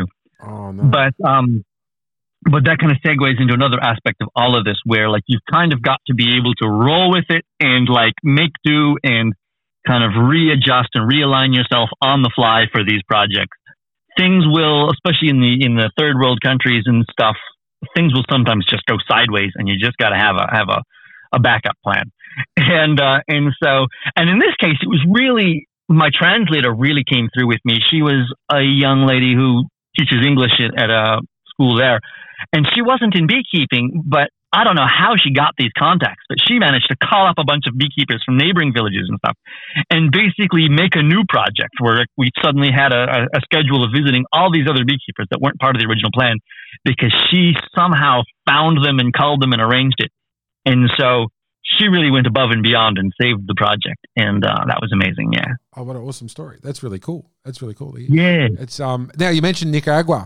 Oh no. But um, but that kind of segues into another aspect of all of this, where like you've kind of got to be able to roll with it and like make do and kind of readjust and realign yourself on the fly for these projects. Things will, especially in the in the third world countries and stuff, things will sometimes just go sideways, and you just got to have a have a, a backup plan. And uh, and so and in this case, it was really my translator really came through with me. She was a young lady who teaches English at, at a school there, and she wasn't in beekeeping, but I don't know how she got these contacts, but she managed to call up a bunch of beekeepers from neighboring villages and stuff and basically make a new project where we suddenly had a, a schedule of visiting all these other beekeepers that weren't part of the original plan, because she somehow found them and called them and arranged it. And so she really went above and beyond and saved the project. And uh, that was amazing. Yeah. Oh, what an awesome story. That's really cool. That's really cool. Yeah. It's um. Now you mentioned Nicaragua.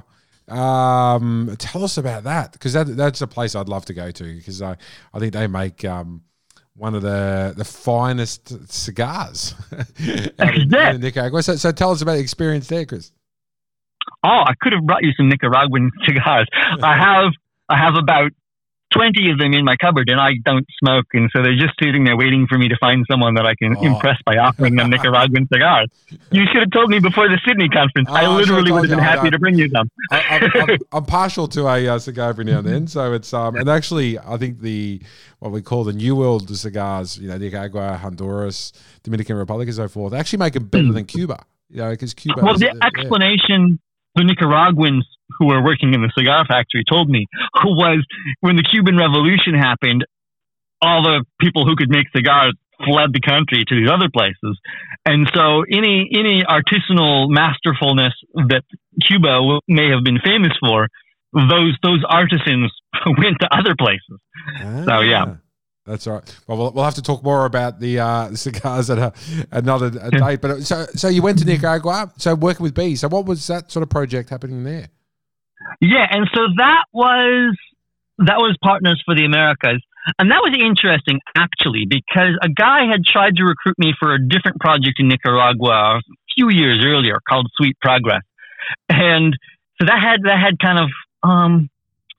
Um, tell us about that, because that that's a place I'd love to go to, because I, I think they make um one of the the finest cigars out in, out in Nicaragua. So, so tell us about the experience there, Chris. Oh, I could have brought you some Nicaraguan cigars. I have I have about twenty of them in my cupboard, and I don't smoke, and so they're just sitting there waiting for me to find someone that I can oh. impress by offering them Nicaraguan cigars. You should have told me before the Sydney conference. Oh, I literally would have been you, happy to bring you some. I, I'm, I'm, I'm partial to a uh, cigar every now and then, so it's um, and actually I think the what we call the New World cigars, you know, Nicaragua, Honduras, Dominican Republic, and so forth, they actually make them better than Cuba. You know, because Cuba. Well, is, the uh, explanation the Nicaraguans who were working in the cigar factory told me was when the Cuban Revolution happened, all the people who could make cigars fled the country to these other places. And so any any artisanal masterfulness that Cuba may have been famous for, those those artisans went to other places. Ah, so, yeah. That's all right. Well, we'll, we'll have to talk more about the, uh, the cigars at a, another a date. But so, so you went to Nicaragua, so working with bees. So what was that sort of project happening there? Yeah, and so that was that was Partners for the Americas, and that was interesting actually, because a guy had tried to recruit me for a different project in Nicaragua a few years earlier called Sweet Progress, and so that had that had kind of um,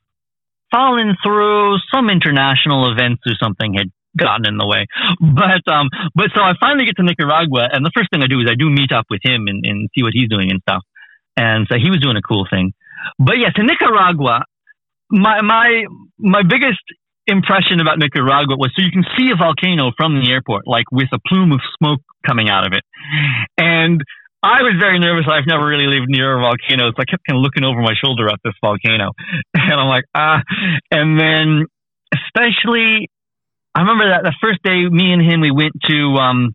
fallen through. Some international events or something had gotten in the way, but um, but so I finally get to Nicaragua, and the first thing I do is I do meet up with him and, and see what he's doing and stuff, and so he was doing a cool thing. But yes, in Nicaragua, my my my biggest impression about Nicaragua was, so you can see a volcano from the airport, like with a plume of smoke coming out of it. And I was very nervous. I've never really lived near a volcano, so I kept kind of looking over my shoulder at this volcano. And I'm like, ah. And then especially, I remember that the first day, me and him, we went to um,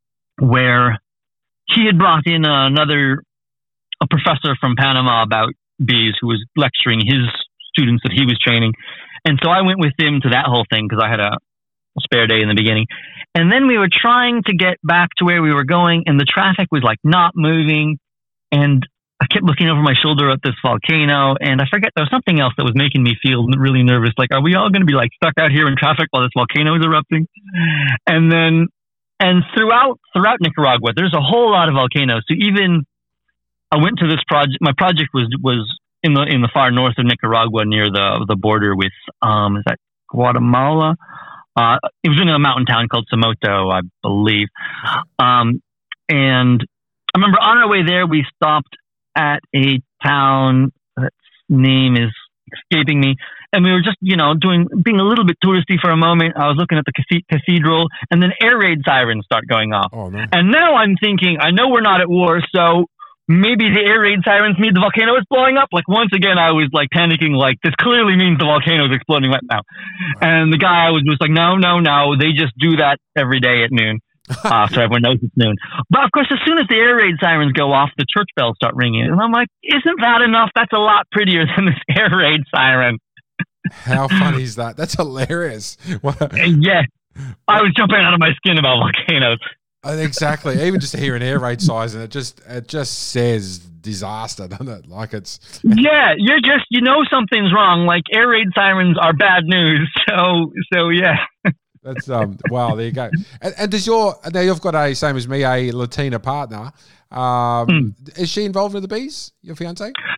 where he had brought in another, a professor from Panama about bees who was lecturing his students that he was training. And so I went with him to that whole thing because I had a spare day in the beginning. And then we were trying to get back to where we were going, and the traffic was like not moving. And I kept looking over my shoulder at this volcano, and I forget, there was something else that was making me feel really nervous. Like, are we all going to be like stuck out here in traffic while this volcano is erupting? And then, and throughout, throughout Nicaragua, there's a whole lot of volcanoes. So even I went to this project. My project was was in the in the far north of Nicaragua, near the the border with um is that Guatemala? Uh, it was in a mountain town called Somoto, I believe. Um, and I remember on our way there, we stopped at a town that's name is escaping me, and we were just you know doing being a little bit touristy for a moment. I was looking at the cathedral, and then air raid sirens start going off. Oh, no. And now I'm thinking, I know we're not at war, so maybe the air raid sirens mean the volcano is blowing up. Like, once again, I was like panicking, like, this clearly means the volcano is exploding right now. And the guy was just like, no, no, no, they just do that every day at noon. Uh, so everyone knows it's noon. But of course, as soon as the air raid sirens go off, the church bells start ringing. And I'm like, isn't that enough? That's a lot prettier than this air raid siren. How funny is that? That's hilarious. Yeah. I was jumping out of my skin about volcanoes. Exactly. Even just to hear an air raid size, and it just it just says disaster, doesn't it? Like it's yeah, you're just you know something's wrong. Like, air raid sirens are bad news. So so yeah. That's um wow. There you go. And, and does your now you've got a same as me a Latina partner? Um, mm. Is she involved with the bees? Your fiance?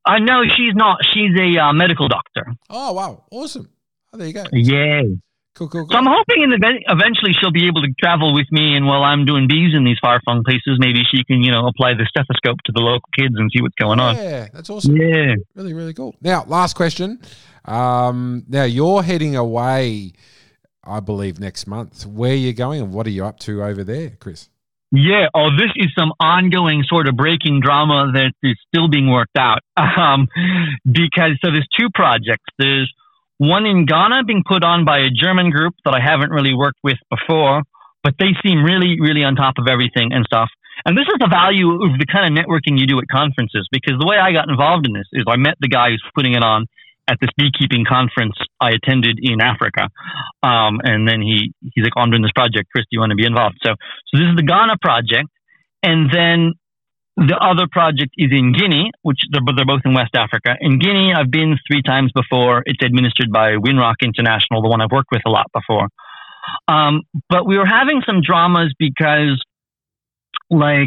Uh, no, she's not. She's a uh, medical doctor. Oh, wow. Awesome. Oh, there you go. Yeah. Cool, cool, cool. So I'm hoping in the event, eventually she'll be able to travel with me, and while I'm doing bees in these far-flung places, maybe she can, you know, apply the stethoscope to the local kids and see what's going on. Yeah, that's awesome. Yeah. Really, really cool. Now, last question. Um, now, you're heading away, I believe, next month. Where are you going and what are you up to over there, Chris? Yeah. Oh, this is some ongoing sort of breaking drama that is still being worked out. Um, because, so there's two projects. There's one in Ghana being put on by a German group that I haven't really worked with before, but they seem really, really on top of everything and stuff. And this is the value of the kind of networking you do at conferences, because the way I got involved in this is I met the guy who's putting it on at this beekeeping conference I attended in Africa. Um, and then he, he's like, oh, I'm doing this project. Chris, do you want to be involved? So, so this is the Ghana project. And then the other project is in Guinea, which they're, they're both in West Africa. In Guinea, I've been three times before. It's administered by Winrock International, the one I've worked with a lot before. Um, but we were having some dramas because, like,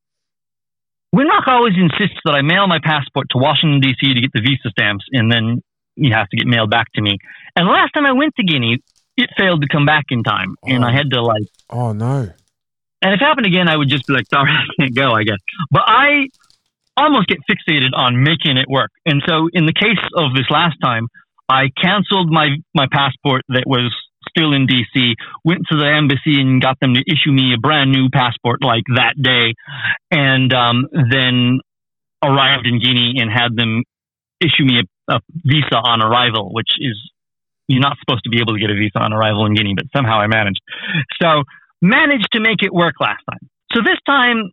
Winrock always insists that I mail my passport to Washington, D C to get the visa stamps, and then you have to get mailed back to me. And last time I went to Guinea, it failed to come back in time, oh. and I had to, like... Oh, no. And if it happened again, I would just be like, sorry, I can't go, I guess. But I almost get fixated on making it work. And so in the case of this last time, I canceled my, my passport that was still in D C, went to the embassy and got them to issue me a brand new passport like that day, and um, then arrived in Guinea and had them issue me a, a visa on arrival, which is, you're not supposed to be able to get a visa on arrival in Guinea, but somehow I managed. So managed to make it work last time. So this time,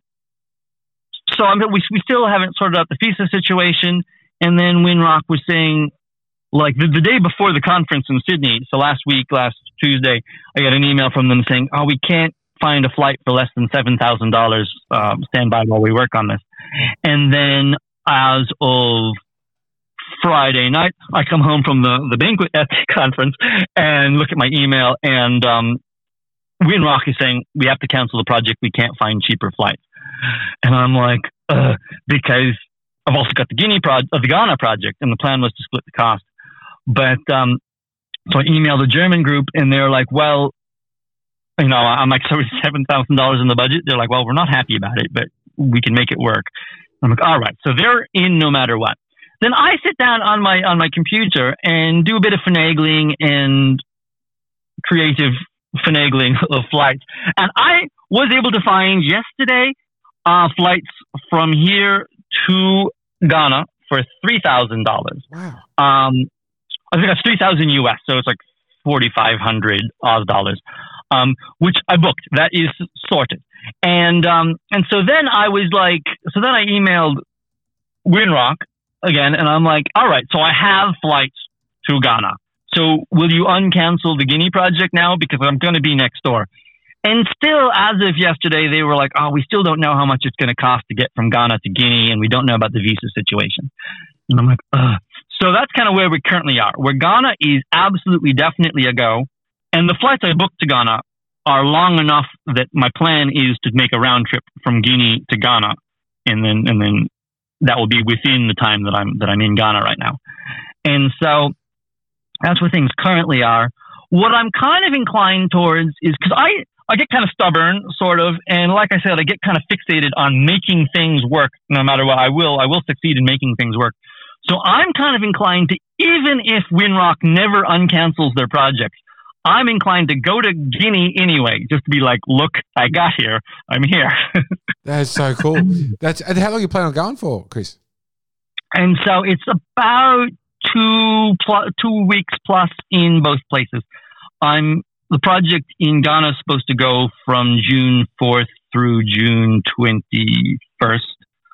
so I'm, we, we still haven't sorted out the visa situation. And then Winrock was saying, like the, the day before the conference in Sydney, so last week, last Tuesday, I got an email from them saying, oh, we can't find a flight for less than seven thousand dollars. Um, stand by while we work on this. And then as of Friday night, I come home from the, the banquet at the conference and look at my email, and um, Winrock is saying, we have to cancel the project. We can't find cheaper flights. And I'm like, uh, because I've also got the Guinea pro- uh, the Ghana project, and the plan was to split the cost. But um, so I emailed the German group, and they're like, well, you know, I'm like, so it's seven thousand dollars in the budget. They're like, well, we're not happy about it, but we can make it work. I'm like, all right. So they're in no matter what. Then I sit down on my on my computer and do a bit of finagling and creative finagling of flights. And I was able to find yesterday uh, flights from here to Ghana for three thousand dollars. Wow. Um, I think that's three thousand U S, so it's like forty-five hundred Oz dollars, um, which I booked. That is sorted. And um, and so then I was like, so then I emailed Winrock again, and I'm like, all right, so I have flights to Ghana. So will you uncancel the Guinea project now? Because I'm going to be next door. And still, as of yesterday, they were like, oh, we still don't know how much it's going to cost to get from Ghana to Guinea, and we don't know about the visa situation. And I'm like, ugh. So that's kind of where we currently are, where Ghana is absolutely definitely a go. And the flights I booked to Ghana are long enough that my plan is to make a round trip from Guinea to Ghana. And then, and then that will be within the time that I'm, that I'm in Ghana right now. And so that's where things currently are. What I'm kind of inclined towards is, because I, I get kind of stubborn, sort of, and like I said, I get kind of fixated on making things work no matter what. I will, I will succeed in making things work. So I'm kind of inclined to, even if Winrock never uncancels their projects, I'm inclined to go to Guinea anyway, just to be like, look, I got here. I'm here. That is so cool. That's and how long are you planning on going for, Chris? And so it's about two plus, two weeks plus in both places. I'm the project in Ghana is supposed to go from June fourth through June twenty-first.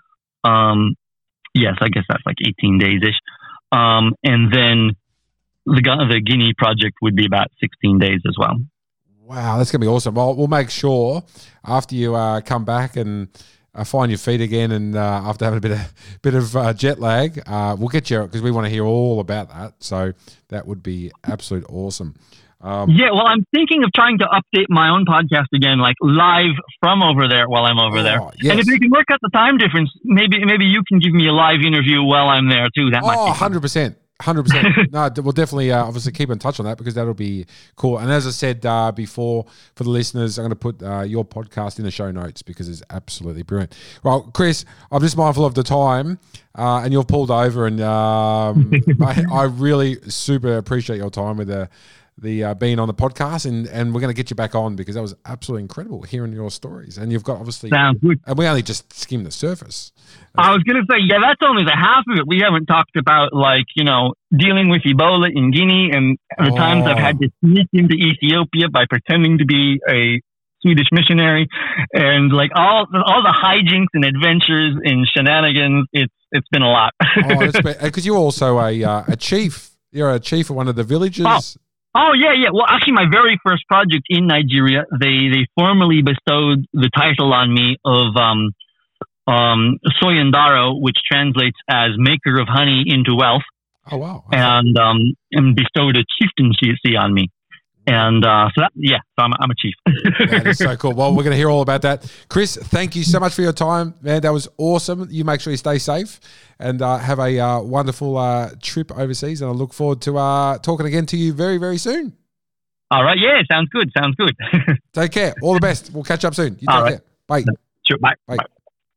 Um, yes, I guess that's like eighteen days ish. Um, and then the the Guinea project would be about sixteen days as well. Wow, that's gonna be awesome. Well, we'll make sure after you uh, come back and uh, find your feet again, and uh, after having a bit of bit of uh, jet lag, uh, we'll get you because we want to hear all about that. So that would be absolute awesome. Um, Yeah, well, I'm thinking of trying to update my own podcast again, like live from over there while I'm over Oh, there. yes. And if we can work out the time difference, maybe maybe you can give me a live interview while I'm there too. That might Oh, be one fun. hundred percent. one hundred percent. No, d- we'll definitely uh, obviously keep in touch on that because that'll be cool. And as I said uh, before, for the listeners, I'm going to put uh, your podcast in the show notes because it's absolutely brilliant. Well, Chris, I'm just mindful of the time uh, and you've pulled over and um, I, I really super appreciate your time with the the uh, being on the podcast and, and we're going to get you back on because that was absolutely incredible hearing your stories. And you've got obviously, Sounds good. and we only just skimmed the surface. I was gonna say, yeah, that's only the half of it. We haven't talked about like you know dealing with Ebola in Guinea and the Oh. times I've had to sneak into Ethiopia by pretending to be a Swedish missionary, and like all all the hijinks and adventures and shenanigans. It's it's been a lot. Oh, that's because you're also a uh, a chief. You're a chief of one of the villages. Oh. Oh yeah, yeah. Well, actually, my very first project in Nigeria, they they formally bestowed the title on me of um, um, Soyandaro, which translates as maker of honey into wealth, Oh wow! and um, and bestowed a chieftaincy on me. And uh, so that, yeah, so I'm I'm a chief. That is so cool. Well, we're going to hear all about that. Chris, thank you so much for your time, man. That was awesome. You make sure you stay safe and uh, have a uh, wonderful uh, trip overseas. And I look forward to uh, talking again to you very, very soon. All right, yeah, sounds good, sounds good. Take care. All the best. We'll catch up soon. You take All right. care. Bye. Sure, bye. Bye. Bye.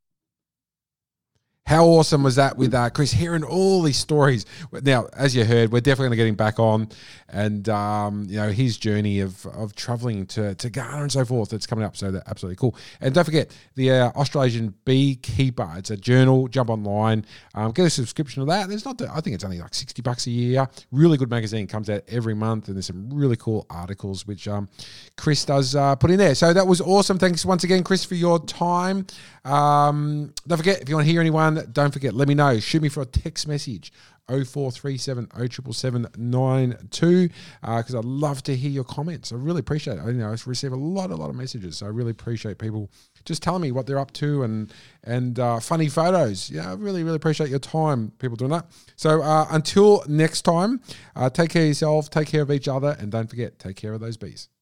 How awesome was that with uh, Chris hearing all these stories? Now, as you heard, we're definitely going to get him back on, and um, you know his journey of of traveling to to Ghana and so forth. That's coming up, so that's absolutely cool. And don't forget the uh, Australasian Beekeeper. It's a journal. Jump online, um, get a subscription to that. There's not, the, I think it's only like sixty bucks a year. Really good magazine, comes out every month, and there's some really cool articles which um, Chris does uh, put in there. So that was awesome. Thanks once again, Chris, for your time. Um, don't forget if you want to hear anyone. Don't forget, let me know. Shoot me for a text message, oh four three seven, oh seven seven, nine two, because I'd love to hear your comments. I really appreciate it. I, you know, I receive a lot, a lot of messages, so I really appreciate people just telling me what they're up to and and uh, funny photos. Yeah, I really, really appreciate your time, people doing that. So uh, until next time, uh, take care of yourself, take care of each other, and don't forget, take care of those bees.